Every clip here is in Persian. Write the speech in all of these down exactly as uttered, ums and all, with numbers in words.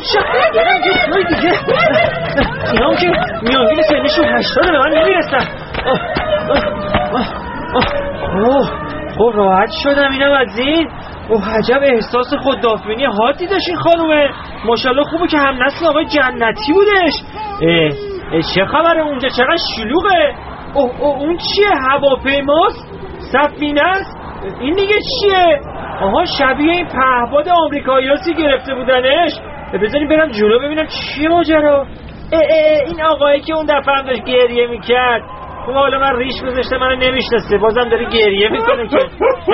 شد یه جای دیگه اینا هم که میانگین سنشون هشتاده به من نمیرسن. اوه خب راحت شدم اینم از این. اوه عجب احساس خوددافنی حادی داشت این خانومه. ماشاءالله خوبه که هم نسل آقای جنتی بودش. اه اه چه خبره اونجا چقدر شلوغه؟ اوه اوه اون چیه؟ هواپیماست؟ سفینه است؟ این دیگه چیه؟ آها شبیه این پهپاد آمریکایی‌هاسی گرفته بودنش. بذاریم برم جلو ببینم چیه ماجرا. اه اه این آقایی که اون دفعه هم داشت گریه میکرد، خب حالا من ریش گذاشته منو نمیشناسه، بازم داره گریه میکنه که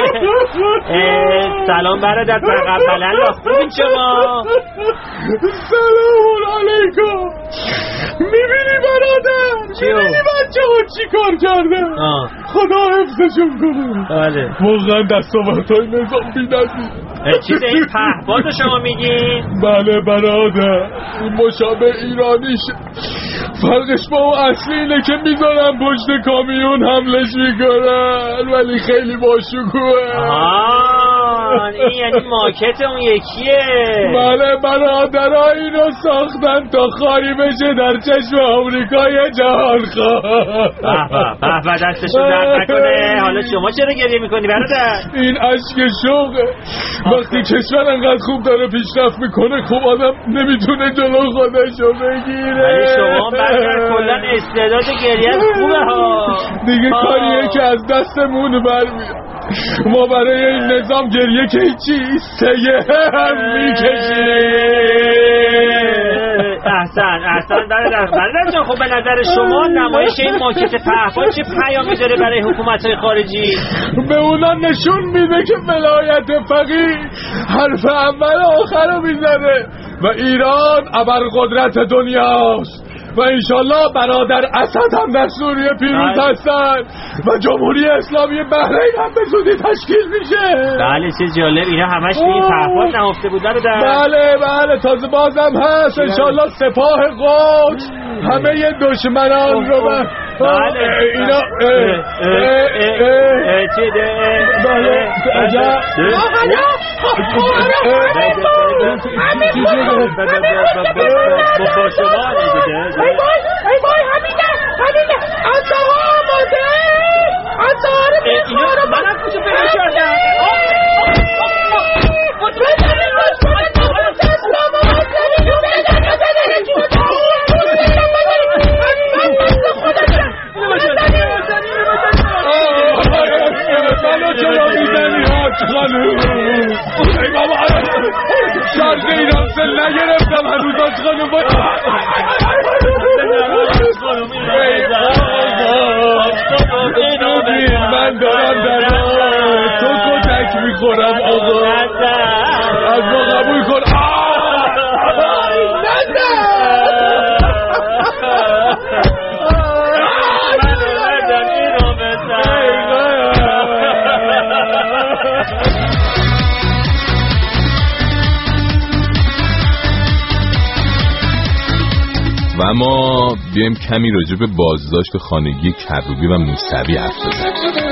سلام برادر تقبل الله. خوبین شما؟ سلام علیکم. میبینی برادر؟ میبینی بچه ها چی کار کرده؟ خدا حفظشون کنه. بله واقعا دستاوردهای نظام بی‌نظیر. چیز این پهپاد رو شما میگین؟ بله برادر، این مشابه ایرانیش. فرقش با اون اصلی اینه که میذارن پشت کامیون حملش میکنن، ولی خیلی باشکوهه. آه این یعنی ماکت اون یکیه. بله برادرها اینو ساختن تا خاری بشه در چشم آمریکای جهان خواه. به به دستشون درد نکنه. حالا شما چرا گریه میکنی برادر؟ این عشق شوقه. وقتی کشور انقدر خوب داره پیشرفت میکنه، خب آدم نمیتونه جلو خودشو بگیره. ولی شما برادر کلن استعداد گریه خوبه ها. دیگه کاریه که از دستمون برمیاد. ما برای این نظام گریه که هیچی سیه هم میکشیم. احسن احسن برادر. برادر جان خب به نظر شما نمایش این ماکت پهپاد چه پیامی داره برای حکومت‌های خارجی؟ به اونا نشون میده که ولایت فقیه حرف اول آخر رو میزنه و ایران ابرقدرت دنیاست و انشالله برادر اسد هم در سوریه پیروز هستن و جمهوری اسلامی بحرین هم به زودی تشکیل میشه. بله چه جالب. اینا همش به این پهپاد نهفته بودن رو در. بله بله تازه بازم هست انشالله سپاه قدس همه دشمنان رو بر. بله اینا چه ده بله عجب با شما میده. ای بای ای بای همینه همینه اصلا آماده اصلا اینا منم کجا پیدا کردم. ای بابا شرق ایران سل نگرفتم هنوز از خانم باید من دارم در تو کتک میخورم آقا از ما قبول کن. و اما بیایم کمی راجع به بازداشت خانگی کروبی و موسوی حرف بزنیم.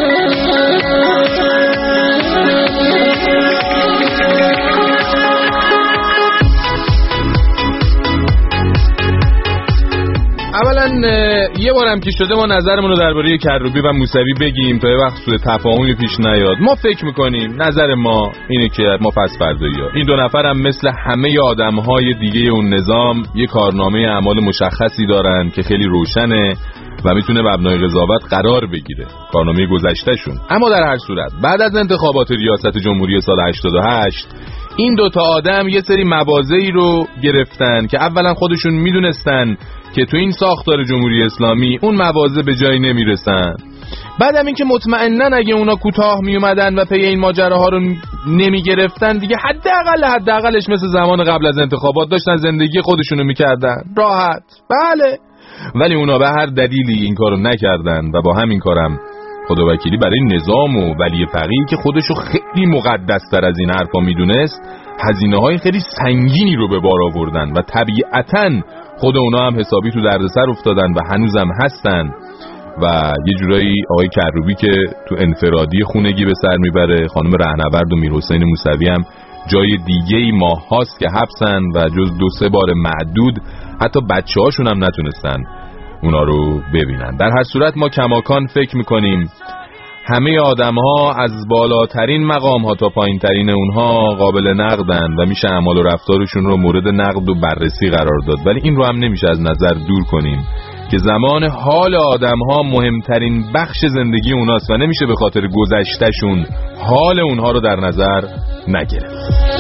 اولا یه بارم که شده ما نظرمون رو درباره کروبی و موسوی بگیم تا یه وقت سوء تفاهمی پیش نیاد. ما فکر میکنیم نظر ما اینه که ما پس فردایی‌ها این دو نفر هم مثل همه آدم‌های دیگه اون نظام یه کارنامه اعمال مشخصی دارن که خیلی روشنه و میتونه مبنای قضاوت قرار بگیره، کارنامه گذشتهشون. اما در هر صورت بعد از انتخابات ریاست جمهوری سال هشتاد و هشت این دوتا آدم یه سری مواضعی رو گرفتن که اولا خودشون میدونستن که تو این ساختار جمهوری اسلامی اون مواضع به جایی نمیرسن، بعدم این که مطمئنن اگه اونا کوتاه می اومدن و پی این ماجراها رو نمی گرفتن دیگه حداقل حداقلش مثل زمان قبل از انتخابات داشتن زندگی خودشونو میکردن راحت. بله ولی اونا به هر دلیلی این کارو نکردن و با همین کارم خداوکیلی برای نظام و ولی فقیه که خودشو خیلی مقدس تر از این حرفا میدونست هزینه های خیلی سنگینی رو به بار آوردن و طبیعتاً خود اونا هم حسابی تو دردسر افتادن و هنوزم هستن و یه جورایی آقای کروبی که تو انفرادی خونگی به سر میبره، خانم رهنورد و میرحسین موسوی هم جای دیگه‌ای ماه هاست که حبسن و جز دو سه بار معدود حتی بچه هاشون هم نتونستن اونا رو ببینن. در هر صورت ما کماکان فکر میکنیم همه آدم ها از بالاترین مقام ها تا پایین ترین اونها قابل نقدن و میشه اعمال و رفتارشون رو مورد نقد و بررسی قرار داد، ولی این رو هم نمیشه از نظر دور کنیم که زمان حال آدم ها مهمترین بخش زندگی اوناست و نمیشه به خاطر گذشتهشون حال اونها رو در نظر نگرفت.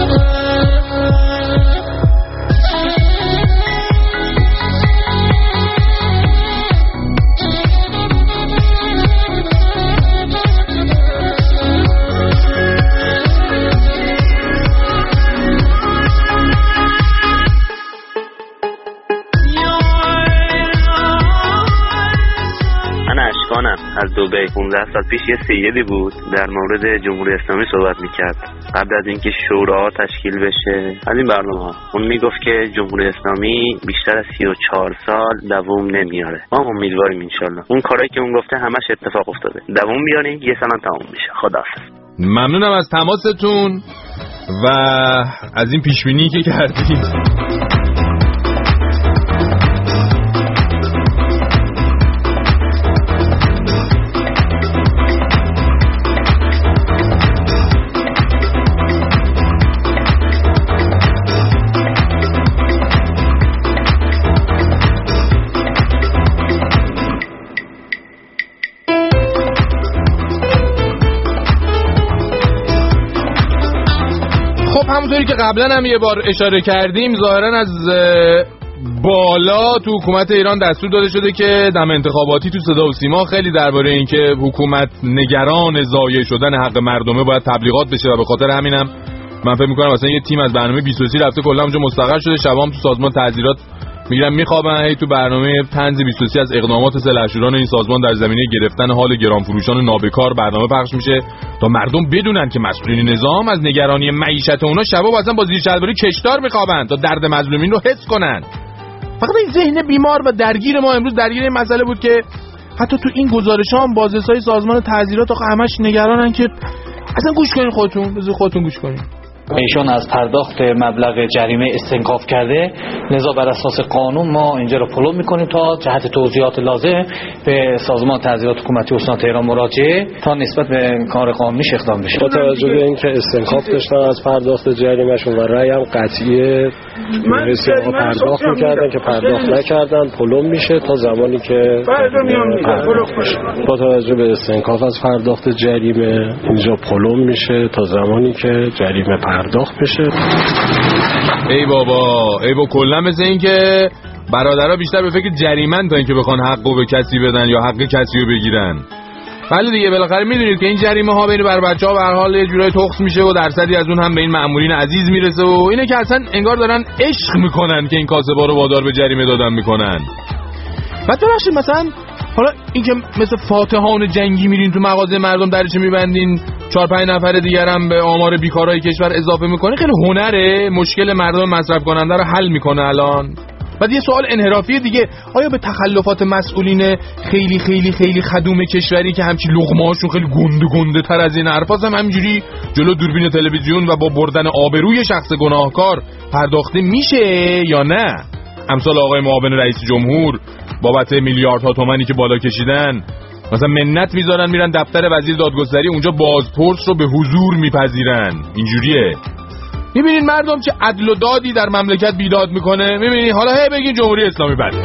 از دبی پانزده سال پیش یه سیدی بود در مورد جمهوری اسلامی صحبت میکرد قبل از اینکه شورا تشکیل بشه. از این برنامه اون میگفت که جمهوری اسلامی بیشتر از سی و چهار سال دوام نمیاره. ما امیدواریم انشالله اون کارایی که اون گفته همش اتفاق افتاده دوام بیاره، یه سال تموم میشه. خداحافظ. ممنونم از تماستون و از این پیشبینی که کردید. همونطوری که قبلا هم یه بار اشاره کردیم ظاهرا از بالا تو حکومت ایران دستور داده شده که دم انتخاباتی تو صدا و سیما خیلی درباره این که حکومت نگران ضایع شدن حق مردمه باید تبلیغات بشه و به خاطر همینم من فکر می‌کنم مثلا یه تیم از برنامه بیست و سه رفته کلا اونجا مستقر شده، شبام تو سازمان تعزیرات میگیرن میخوابن، هی تو برنامه طنز بیست و سه از اقدامات سلحشوران این سازمان در زمینه گرفتن حال گرانفروشان نابکار برنامه پخش میشه تا مردم بدونن که مسئولین نظام از نگرانی معیشت اونا شبا اصلا با زیر شلواری کشدار میخوابن تا درد مظلومین رو حس کنن. فقط این ذهن بیمار و درگیر ما امروز درگیر این مسئله بود که حتی تو این گزارش‌ها هم بازرسای سازمان تعزیرات آخه همش نگرانن که اصلا گوش کنین خودتون، بذار خودتون گوش کنین. ایشون از پرداخت مبلغ جریمه استنکاف کرده، لذا بر اساس قانون ما اینجا رو فالو میکنیم تا جهت توضیحات لازم به سازمان تعزیرات حکومتی استان تهران مراجعه تا نسبت به کار قانونیش اقدام بشه. با توجه به اینکه استنکاف داشتن از پرداخت جریمهشون و رأی هم قطعی رئیس ها پرداخت میکردن که پرداخت نکردن، فالو میشه تا زمانی که با توجه به استنکاف از پرداخت جریمه اینجا فالو میشه تا زمانی که جریمه پرداخت بشه. ای بابا ای بابا کلا مثل این که برادرها بیشتر به فکر جریمن تا اینکه بخوان حقو به کسی بدن یا حق کسی رو بگیرن. ولی دیگه بالاخره میدونید که این جریمه ها بین بر بچه‌ها به هر حال یه جورای تخص میشه و درصدی از اون هم به این مأمورین عزیز میرسه و اینه که اصلا انگار دارن عشق میکنن که این کاسبا رو وادار به جریمه دادن میکنن. بعد ببخشید مثلا حالا اینکه مثل فاتحان جنگی میرین تو مغازه مردم درش میبندین چهار پنج نفر دیگر هم به آمار بیکارای کشور اضافه میکنه، خیلی هنره، مشکل مردم مصرف کننده رو حل میکنه الان. بعد یه سوال انحرافی دیگه، آیا به تخلفات مسئولین خیلی خیلی خیلی خدوم کشوری که همچی لقمه‌هاشون خیلی گنده گنده تر از این حرفاست هم همینجوری جلو دوربین تلویزیون و با بردن آبروی شخص گناهکار پرداخته میشه یا نه؟ امثال آقای معاون رئیس جمهور بابت میلیاردها تومانی که بالا کشیدن مثلا منت میذارن میرن دفتر وزیر دادگستری اونجا بازپرس رو به حضور میپذیرن. اینجوریه. میبینید مردم چه عدل و دادی در مملکت بیداد میکنه. میبینید حالا هی بگین جمهوری اسلامی بده.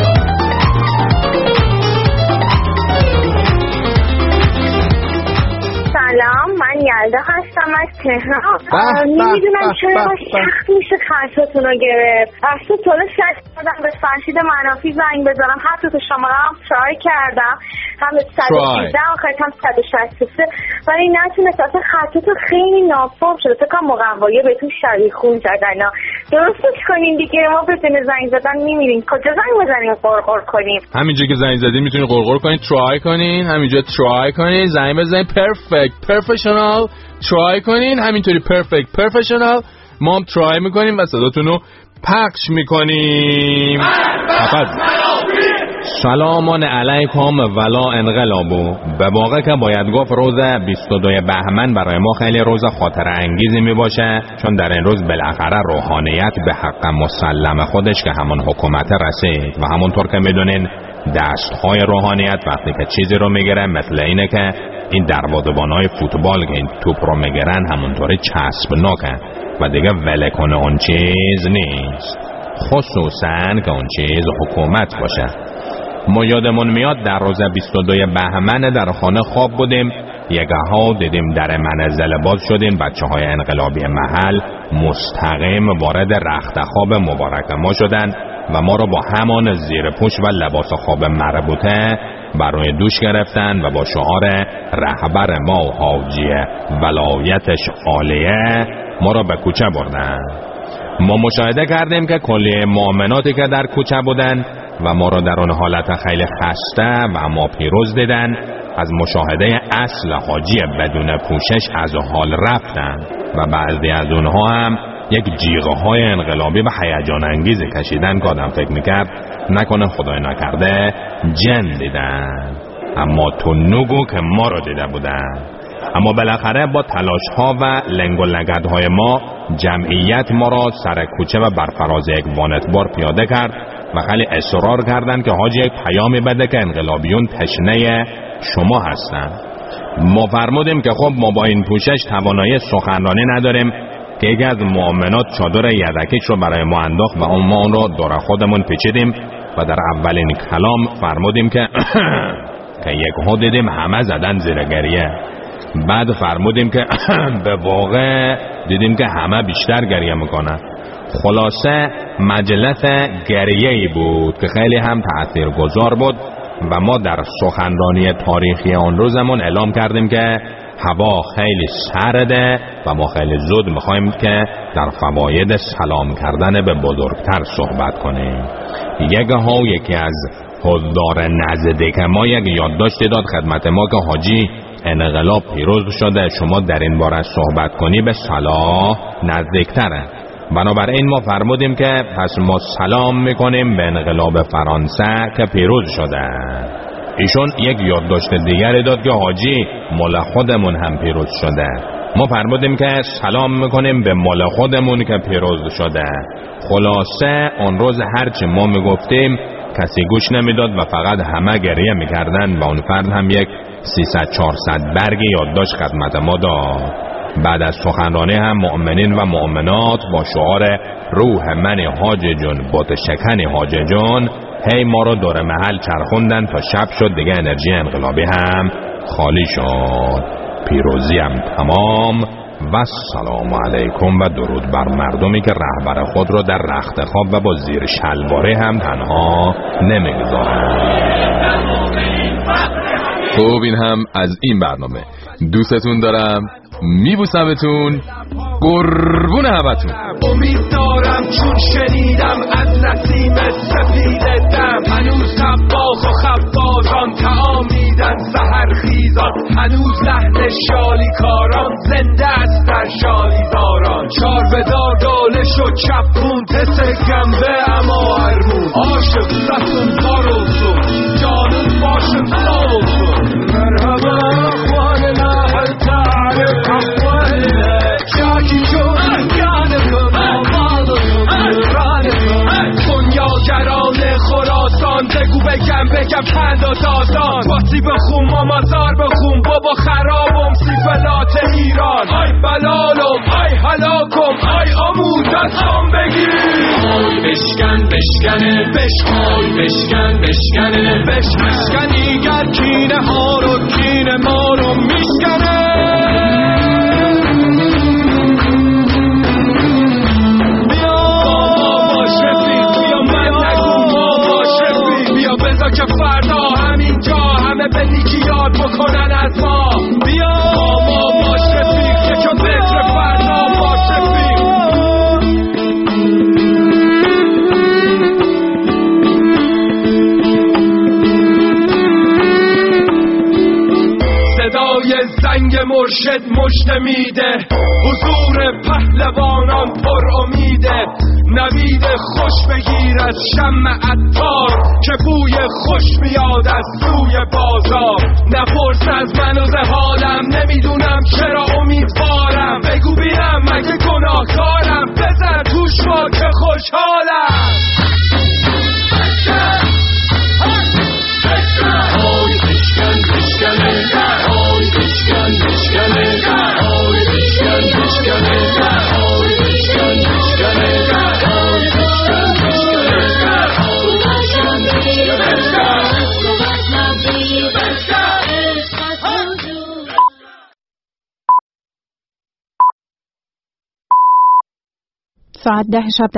سلام، من یلدا هستم از تهران. نمیدونم چرا سخت میشه خطاتون رو گرفت. اصلا طول شد دادم به فرشید منافی زنگ بزنم، حتی تو شما هم ترای کردم، هم صد و سیزده آخرت هم صد و شصت و سه، ولی نتونست. اصلا خطاتون خیلی نافرم شده، فکر کنم مقوایه بهتون شبیه خون زدن. درستش کنین دیگه، ما بدون زنگ زدن میمیریم. کجا زنگ بزنیم قرقر کنیم؟ همینجا که زنگ زدین میتونین قرقر کنین، ترای کنین، همینجا ترای کنین، زنگ بزنین، پرفکت پروفشنال ترای کنین، همینطوری پرفکت پروفشنال ما هم ترای میکنیم و صداتون رو پخش میکنیم. سلامان علیکم ولا انقلابو. به واقع که باید گفت روز بیست و دوم بهمن برای ما خیلی روز خاطره انگیزی می باشه، چون در این روز بالاخره روحانیت به حق مسلم خودش که همون حکومت رسید و همونطور که میدونین دستهای روحانیت وقتی که چیزی رو میگیره مثل اینه که این دروازه‌بانای فوتبال که این توپ رو میگیرن همونطوری چسبناکه و دیگه ول کنه اون چیز نیست، خصوصا که اون چیز حکومت باشه. ما یادمون میاد در روز بیست و دوم بهمن در خانه خواب بودیم، یکه ها دیدیم در منزل باز شدیم، بچه های انقلابی محل مستقیم وارد رخت خواب مبارک ما شدن و ما رو با همان زیر پوش و لباس خواب مربوطه برای دوش گرفتن و با شعار رهبر ما و حاجی ولایتش عالیه ما رو به کوچه بردن. ما مشاهده کردیم که کلیه مؤمناتی که در کوچه بودن و ما رو در اون حالت خیلی خسته و ما پیروز دیدن، از مشاهده اصل حاجی بدون پوشش از حال رفتن و بعضی از اونها هم یک جیغه های انقلابی و هیجان انگیزی کشیدن که آدم فکر میکرد نکنه خدای نکرده جن دیدن، اما تو نگو که ما رو دیده بودن. اما بالاخره با تلاش ها و لنگ و لگد های ما جمعیت ما را سر کوچه و بر فراز یک وانتبار پیاده کرد و خیلی اصرار کردند که حاجی یک پیامی بده که انقلابیون تشنه شما هستن. ما فرمودیم که خب ما با این پوشش توانایی سخنرانی نداریم که یکی از مؤمنات چادر یدکیش رو برای ما انداخت و اون ما اون رو دور خودمون پیچیدیم و در اولین کلام فرمودیم که که یک ها دیدیم همه زدن زیر گریه. بعد فرمودیم که به واقع دیدیم که همه بیشتر گریه میکنن. خلاصه مجلس گریه‌ای بود که خیلی هم تأثیرگذار بود و ما در سخنرانی تاریخی آن روزمون اعلام کردیم که هوا خیلی سرده و ما خیلی زود میخوایم که در فواید سلام کردن به بزرگتر صحبت کنیم. یک ها یکی از حضار نزدیک ما یک یادداشتی داد خدمت ما که حاجی انقلاب پیروز شده، شما در این باره صحبت کنی به صلاح نزدیکتره. بنابراین ما فرمودیم که پس ما سلام میکنیم به انقلاب فرانسه که پیروز شده. ایشون یک یادداشت دیگری داد که حاجی مال خودمون هم پیروز شده. ما فرمودیم که سلام میکنیم به مال خودمون که پیروز شده. خلاصه اون روز هرچی ما میگفتیم کسی گوش نمیداد و فقط همه گریه میکردن و اون فرد هم یک سیصد چهارصد برگ یادداشت خدمت ما داد. بعد از سخنرانی هم مؤمنین و مؤمنات با شعار روح من حاج جون بوت شکن حاج جون هی ما رو دور محل چرخوندن تا شب شد دیگه انرژی انقلابی هم خالی شد. پیروزی هم تمام و سلام علیکم و درود بر مردمی که رهبر خود رو در رخت خواب و با زیر شلواره هم تنها نمیگذارن. خب این هم از این برنامه. دوستتون دارم، میبوسمتون، قربون همتون. امید دارم چون شنیدم از نسیم سفید دم، هنوز طباخ و خبازان تعامیدن سحر خیزان، هنوز لحن شالی کاران زنده است در شالی داران. چار بدار داله شد چپون تس گنبه اما هرمون، عاشق ستون بارولسون جانون باشم سالسون. مرحبا اخوان لحل تعریف اخوانه شاکی جون جانکم آمالکم رانکم. دنیاگران خراسان بگو بگم بگم پند و داستان، باسی بخون مامازار بخون بابا خرابم سیفلات ایران. آی بلالم آی هلاکم آی آموز از آن بگیر. آی بشکن بشکنه بش آی بشکن بشکنه بش بشکنی گر کینه ها رو کینه ما رو میشکنه. که فردا همینجا همه به نیکی یاد بکنن از ما. بیا با ما باش رفیق که که ذکر فردا باش رفیق. صدای زنگ مرشد مژده میده، حضور پهلوانان پر امیده. نوید خوش بگیر از شمع عطار که بوی خوش میاد از سوی بازار. نپرس از من و حالم، نمیدونم چرا امیدوارم. بگو بینم مگه گناهکارم، بزن توش ما که خوشحالم. های بشکن بشکنه، های بشکن بشکنه، های بشکن بشکنه، های بشکن بشکنه، های بشکن بشکنه. ساعت ده شب